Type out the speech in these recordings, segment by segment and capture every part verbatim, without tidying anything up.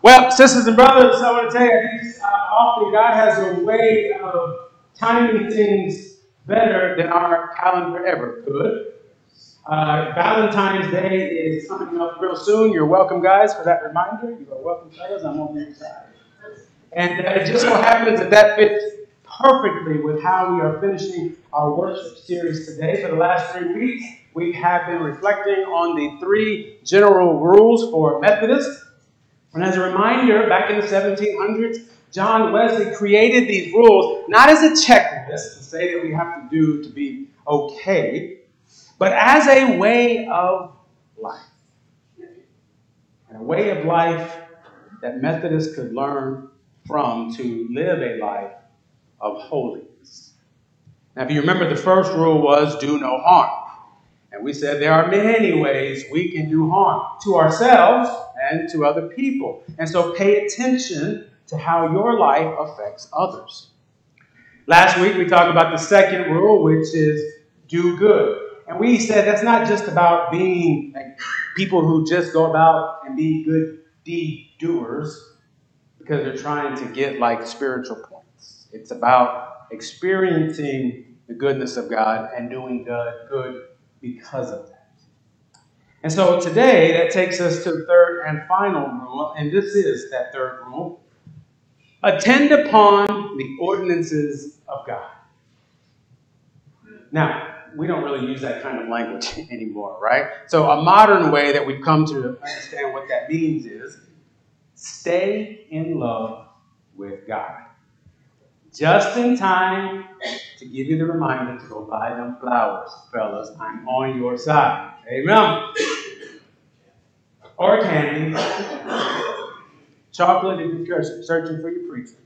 Well, sisters and brothers, I want to tell you, I think uh, often God has a way of timing things better than our calendar ever could. Uh, Valentine's Day is coming up real soon. You're welcome, guys, for that reminder. You are welcome, fellas. I'm on your side. And uh, it just so happens that that fits perfectly with how we are finishing our worship series today. For the last three weeks, we have been reflecting on the three general rules for Methodists. And as a reminder, back in the seventeen hundreds, John Wesley created these rules not as a checklist to say that we have to do to be okay, but as a way of life. And a way of life that Methodists could learn from to live a life of holiness. Now, if you remember, the first rule was do no harm. And we said there are many ways we can do harm to ourselves and to other people. And so pay attention to how your life affects others. Last week we talked about the second rule, which is do good. And we said that's not just about being like people who just go about and be good deed doers because they're trying to get like spiritual points. It's about experiencing the goodness of God and doing good because of that. And so today, that takes us to the third and final rule, and this is that third rule. Attend upon the ordinances of God. Now, we don't really use that kind of language anymore, right? So a modern way that we've come to understand what that means is stay in love with God. Just in time to give you the reminder to go buy them flowers, fellas. I'm on your side. Amen. Or candy. Chocolate if you're searching for your preacher.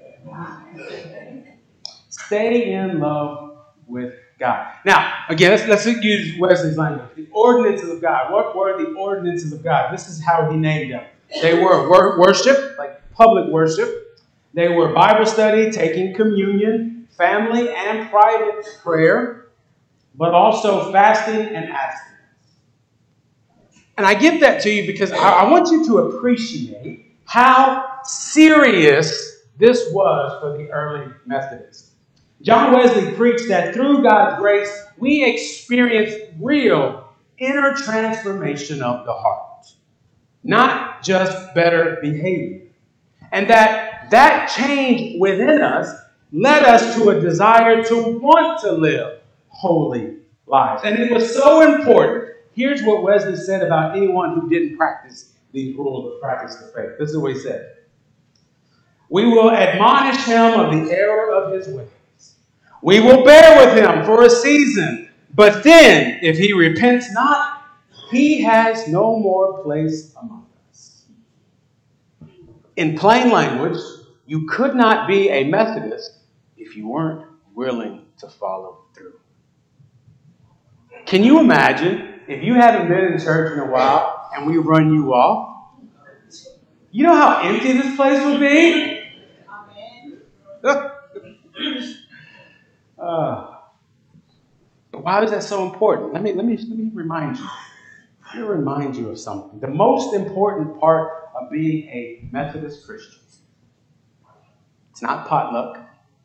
Stay in love with God. Now, again, let's, let's use Wesley's language. The ordinances of God. What were the ordinances of God? This is how he named them. They were wor- worship, like public worship. They were Bible study, taking communion, family and private prayer, but also fasting and abstinence. And I give that to you because I, I want you to appreciate how serious this was for the early Methodists. John Wesley preached that through God's grace, we experience real inner transformation of the heart, not just better behavior. And that that change within us led us to a desire to want to live holy lives. And it was so important. Here's what Wesley said about anyone who didn't practice these rules or practice the faith. This is what he said. We will admonish him of the error of his ways. We will bear with him for a season. But then, if he repents not, he has no more place among us. In plain language, you could not be a Methodist if you weren't willing to follow through. Can you imagine if you haven't been in church in a while and we run you off? You know how empty this place would be? uh, but why is that so important? Let me, let me, let me remind you. Let me remind you of something. The most important part of being a Methodist Christian. It's not potluck.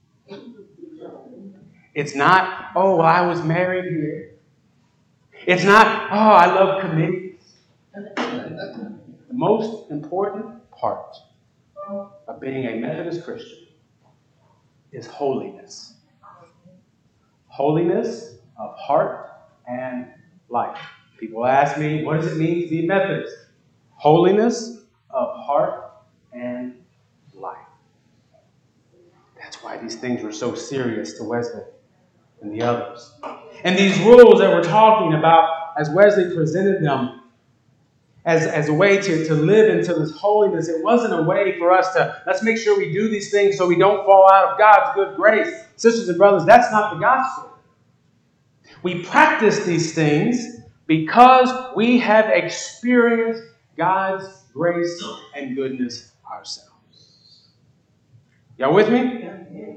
It's not, oh, I was married here. It's not, oh, I love committees. The most important part of being a Methodist Christian is holiness. Holiness of heart and life. People ask me, what does it mean to be Methodist? Holiness of heart and life. That's why these things were so serious to Wesley and the others. And these rules that we're talking about, as Wesley presented them as, as a way to, to live into this holiness, it wasn't a way for us to, let's make sure we do these things so we don't fall out of God's good grace. Sisters and brothers, that's not the gospel. We practice these things because we have experienced God's grace and goodness ourselves. Y'all with me?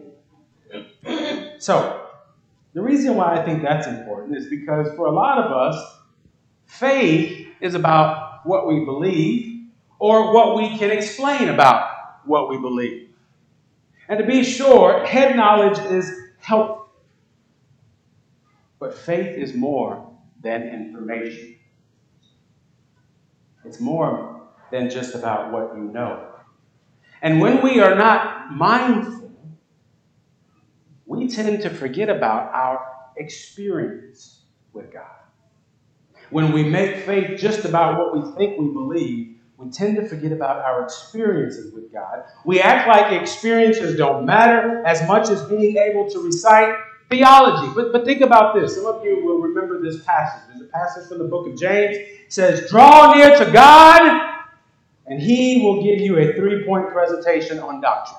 So, the reason why I think that's important is because for a lot of us, faith is about what we believe or what we can explain about what we believe. And to be sure, head knowledge is helpful. But faith is more than information. It's more than just about what you know. And when we are not mindful, we tend to forget about our experience with God. When we make faith just about what we think we believe, we tend to forget about our experiences with God. We act like experiences don't matter as much as being able to recite theology. But, but think about this. Some of you will remember this passage. There's a passage from the book of James. It says, draw near to God, and he will give you a three-point presentation on doctrine.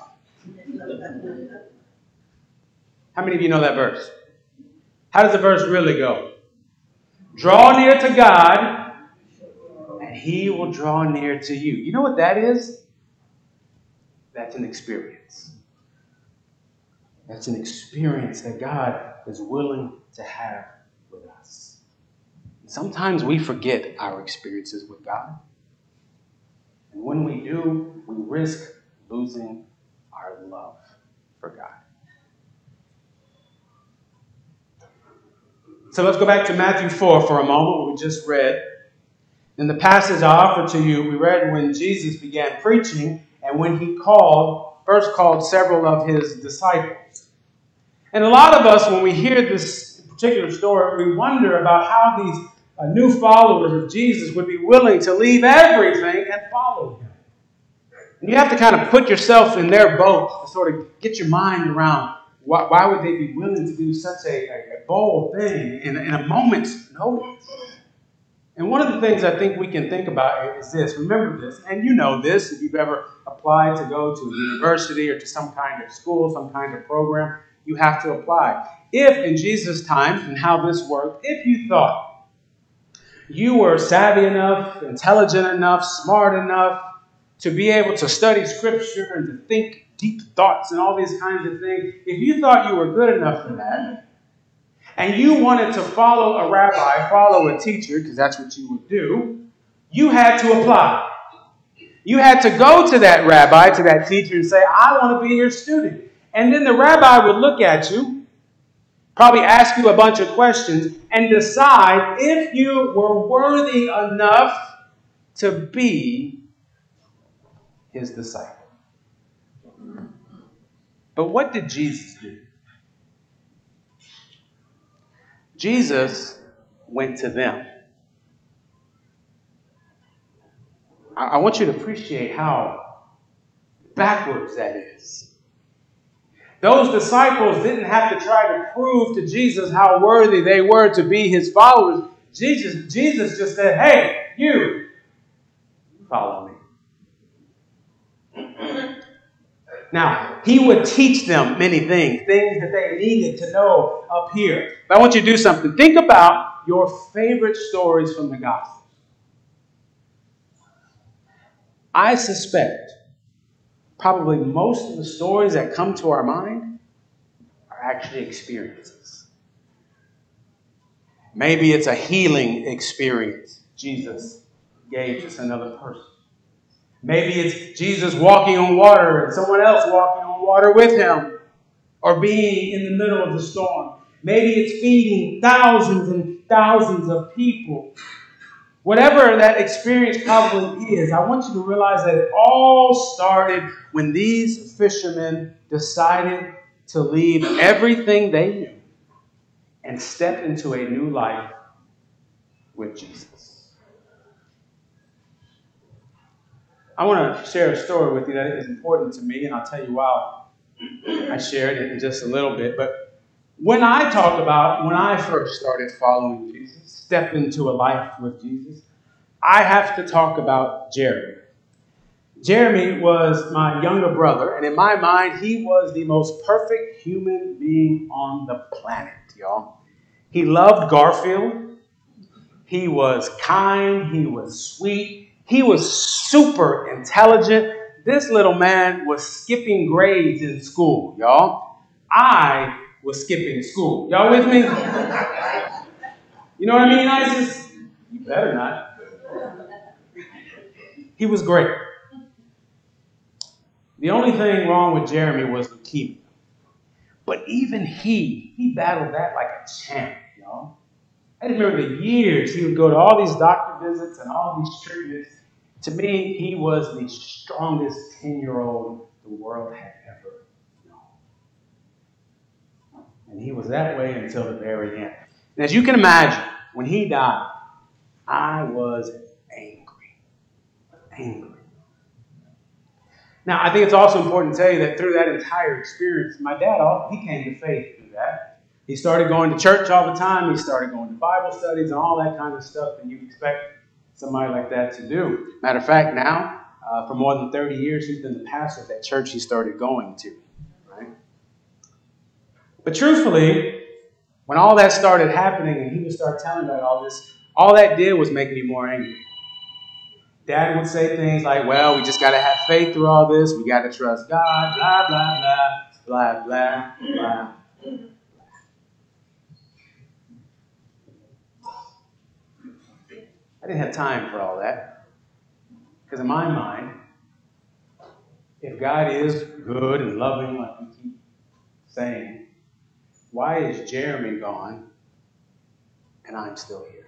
How many of you know that verse? How does the verse really go? Draw near to God, and he will draw near to you. You know what that is? That's an experience. That's an experience that God is willing to have with us. Sometimes we forget our experiences with God. And when we do, we risk losing our love for God. So let's go back to Matthew four for a moment, what we just read. In the passage I offered to you, we read when Jesus began preaching and when he called, first called several of his disciples. And a lot of us, when we hear this particular story, we wonder about how these uh, new followers of Jesus would be willing to leave everything and follow him. And you have to kind of put yourself in their boat to sort of get your mind around why, why would they be willing to do such a, a, a bold thing in, in a moment's notice. And one of the things I think we can think about is this. Remember this, and you know this if you've ever applied to go to a university or to some kind of school, some kind of program, you have to apply. If in Jesus' time, and how this worked, if you thought you were savvy enough, intelligent enough, smart enough to be able to study Scripture and to think deep thoughts and all these kinds of things, if you thought you were good enough for that, and you wanted to follow a rabbi, follow a teacher, because that's what you would do, you had to apply. You had to go to that rabbi, to that teacher, and say, I want to be your student. And then the rabbi would look at you, probably ask you a bunch of questions, and decide if you were worthy enough to be his disciple. But what did Jesus do? Jesus went to them. I want you to appreciate how backwards that is. Those disciples didn't have to try to prove to Jesus how worthy they were to be his followers. Jesus, Jesus just said, hey, you, follow me. Now, he would teach them many things, things that they needed to know up here. But I want you to do something. Think about your favorite stories from the Gospels. I suspect probably most of the stories that come to our mind are actually experiences. Maybe it's a healing experience Jesus gave to another person. Maybe it's Jesus walking on water and someone else walking on water with him, or being in the middle of the storm. Maybe it's feeding thousands and thousands of people. Whatever that experience probably is, I want you to realize that it all started when these fishermen decided to leave everything they knew and step into a new life with Jesus. I want to share a story with you that is important to me, and I'll tell you why I shared it in just a little bit. But when I talk about when I first started following Jesus, step into a life with Jesus, I have to talk about Jeremy. Jeremy was my younger brother, and in my mind, he was the most perfect human being on the planet, y'all. He loved Garfield. He was kind. He was sweet. He was super intelligent. This little man was skipping grades in school, y'all. I was skipping school. Y'all with me? You know what I mean, Isis? You better not. He was great. The only thing wrong with Jeremy was leukemia. But even he, he battled that like a champ, y'all. I remember the years he would go to all these doctor visits and all these treatments. To me, he was the strongest ten-year-old the world had ever known. And he was that way until the very end. And as you can imagine, when he died, I was angry. Angry. Now, I think it's also important to tell you that through that entire experience, my dad, he came to faith through that. He started going to church all the time. He started going to Bible studies and all that kind of stuff that you'd expect somebody like that to do. Matter of fact, now, uh, for more than thirty years, he's been the pastor of that church he started going to. Right? But truthfully, when all that started happening and he would start telling about all this, all that did was make me more angry. Dad would say things like, well, we just got to have faith through all this. We got to trust God, blah, blah, blah, blah, blah, blah. I didn't have time for all that. Because in my mind, if God is good and loving, like we keep saying, why is Jeremy gone and I'm still here?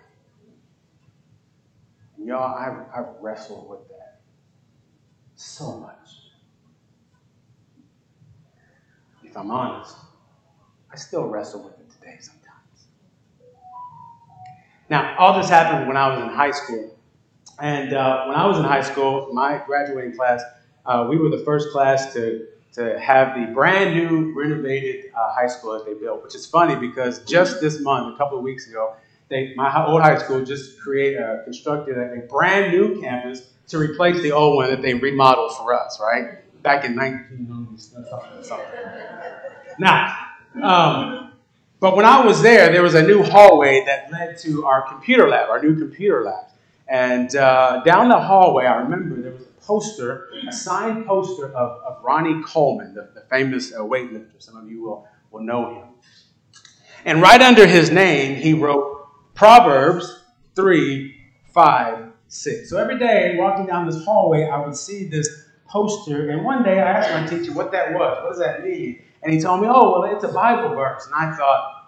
And y'all, I've, I've wrestled with that so much. If I'm honest, I still wrestle with it today sometimes. Now, all this happened when I was in high school. And uh, when I was in high school, my graduating class, uh, we were the first class to, to have the brand new renovated uh, high school that they built, which is funny because just this month, a couple of weeks ago, they, my old high school just created, uh, constructed a, a brand new campus to replace the old one that they remodeled for us, right? Back in nineteen ninety something. Now, um, but when I was there, there was a new hallway that led to our computer lab, our new computer lab. And uh, down the hallway, I remember there was a poster, a signed poster of, of Ronnie Coleman, the, the famous uh, weightlifter. Some of you will, will know him. And right under his name, he wrote Proverbs three, five, six. So every day, walking down this hallway, I would see this poster. And one day, I asked my teacher what that was. What does that mean? And he told me, oh, well, it's a Bible verse. And I thought,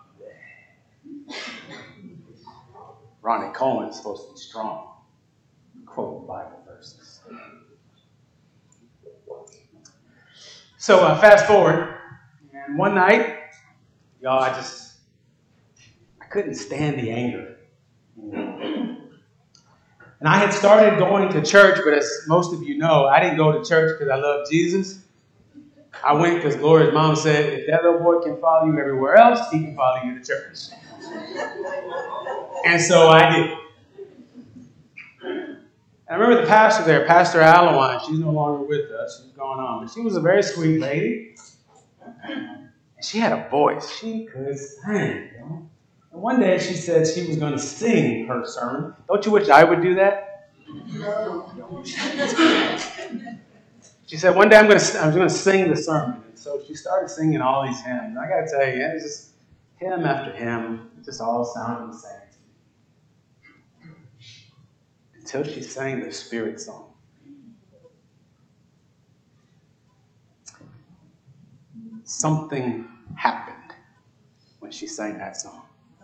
Ronnie Coleman is supposed to be strong. Quote Bible verses. So uh, fast forward, and one night, y'all, I just, I couldn't stand the anger. And I had started going to church, but as most of you know, I didn't go to church because I love Jesus. I went because Gloria's mom said, if that little boy can follow you everywhere else, he can follow you to church. And so I did. And I remember the pastor there, Pastor Allowine. She's no longer with us. She's gone on. But she was a very sweet lady. And she had a voice. She could sing. You know? And one day she said she was going to sing her sermon. Don't you wish I would do that? No. She said, one day I'm going to I'm going to sing the sermon. And so she started singing all these hymns. And I got to tell you, it was just hymn after hymn. It just all sounded the same. Until she sang the Spirit song. Something happened when she sang that song.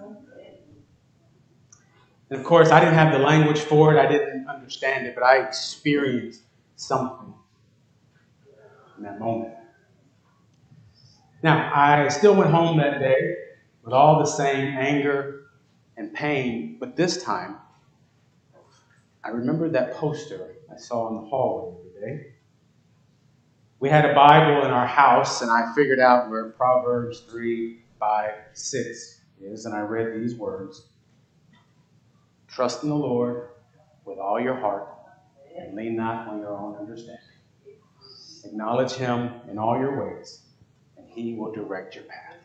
And of course, I didn't have the language for it. I didn't understand it, but I experienced something in that moment. Now, I still went home that day with all the same anger and pain, but this time, I remembered that poster I saw in the hallway every day. We had a Bible in our house, and I figured out where Proverbs three, five, six is, and I read these words. Trust in the Lord with all your heart, and lean not on your own understanding. Acknowledge him in all your ways, and he will direct your path.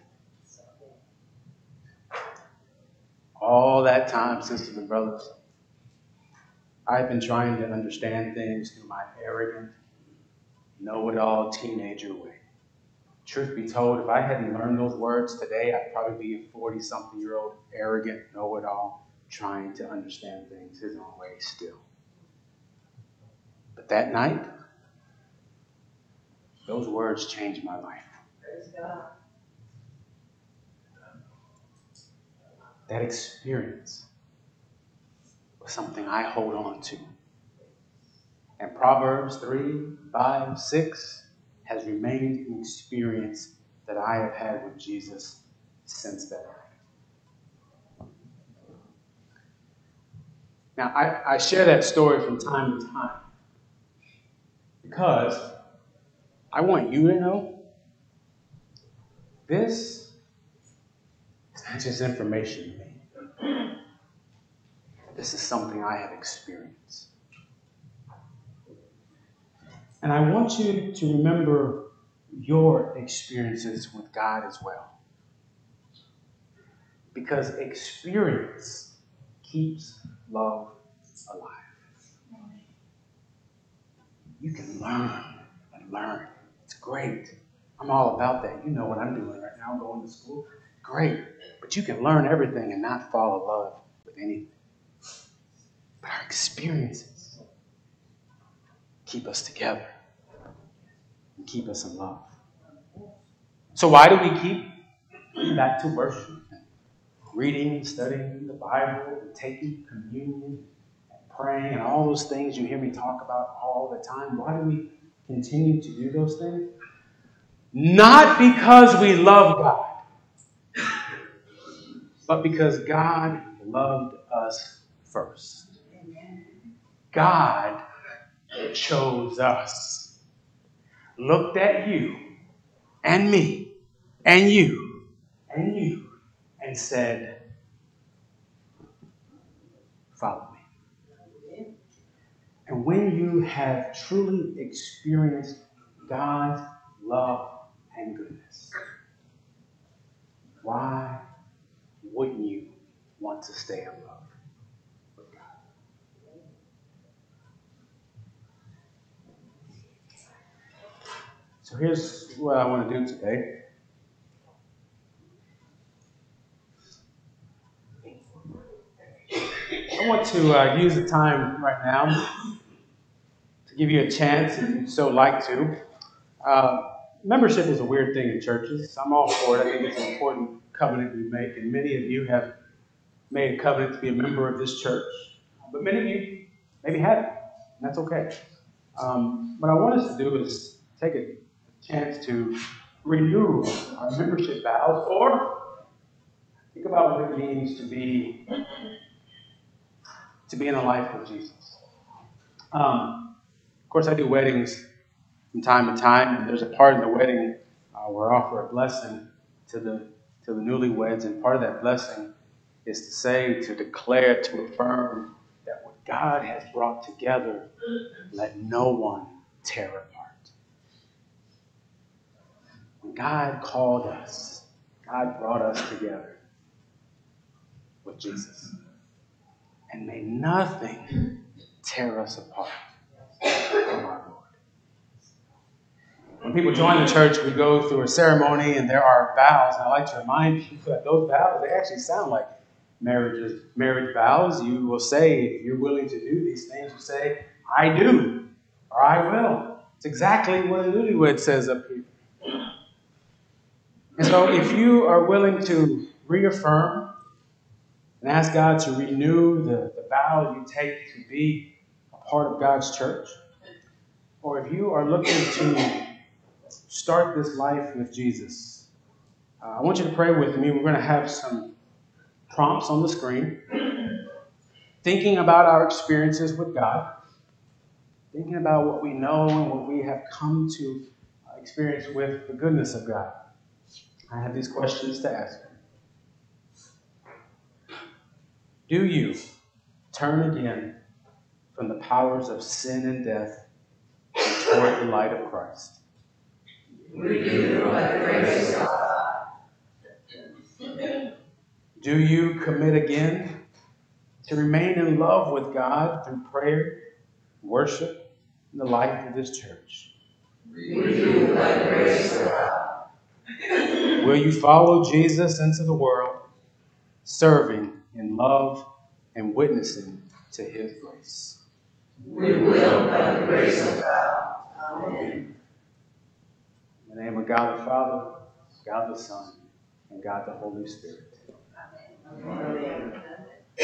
All that time, sisters and brothers, I've been trying to understand things through my arrogant, know-it-all teenager way. Truth be told, if I hadn't learned those words today, I'd probably be a forty-something-year-old arrogant know-it-all trying to understand things his own way still. But that night, those words changed my life. Praise God. That experience was something I hold on to. And Proverbs three, five, six has remained an experience that I have had with Jesus since that night. Now, I, I share that story from time to time because I want you to know this is not just information to me. This is something I have experienced. And I want you to remember your experiences with God as well. Because experience keeps love alive. You can learn and learn. It's great. I'm all about that. You know what I'm doing right now. I'm going to school. Great. But you can learn everything and not fall in love with anything. But our experiences keep us together and keep us in love. So why do we keep back to worship? Reading and studying the Bible, and taking communion, and praying, and all those things you hear me talk about all the time. Why do we continue to do those things? Not because we love God, but because God loved us first. God chose us, looked at you, and me, and you, and you, and said, follow me. And when you have truly experienced God's love and goodness, why wouldn't you want to stay in love with God? So here's what I want to do today. I want to uh, use the time right now to give you a chance, if you'd so like to. Uh, membership is a weird thing in churches. I'm all for it. I think it's an important covenant we make, and many of you have made a covenant to be a member of this church. But many of you maybe haven't, and that's okay. Um, what I want us to do is take a chance to renew our membership vows, or think about what it means to be to be in a life with Jesus. Um, of course, I do weddings from time to time, and there's a part in the wedding uh, where I offer a blessing to the to the newlyweds, and part of that blessing is to say, to declare, to affirm that what God has brought together, let no one tear apart. When God called us, God brought us together with Jesus. And may nothing tear us apart from our Lord. When people join the church, we go through a ceremony and there are vows. And I like to remind people that those vows, they actually sound like marriages, marriage vows. You will say, if you're willing to do these things, you say, I do, or I will. It's exactly what a newlywed says up here. And so if you are willing to reaffirm and ask God to renew the, the vow you take to be a part of God's church, or if you are looking to start this life with Jesus, uh, I want you to pray with me. We're going to have some prompts on the screen, thinking about our experiences with God, thinking about what we know and what we have come to experience with the goodness of God. I have these questions to ask you. Do you turn again from the powers of sin and death toward the light of Christ? We do, by the grace of God. Do you commit again to remain in love with God through prayer, worship, and the life of this church? We do, by the grace of God. Will you follow Jesus into the world, serving in love and witnessing to His grace? We will by the grace of God. Amen. In the name of God the Father, God the Son, and God the Holy Spirit. Amen.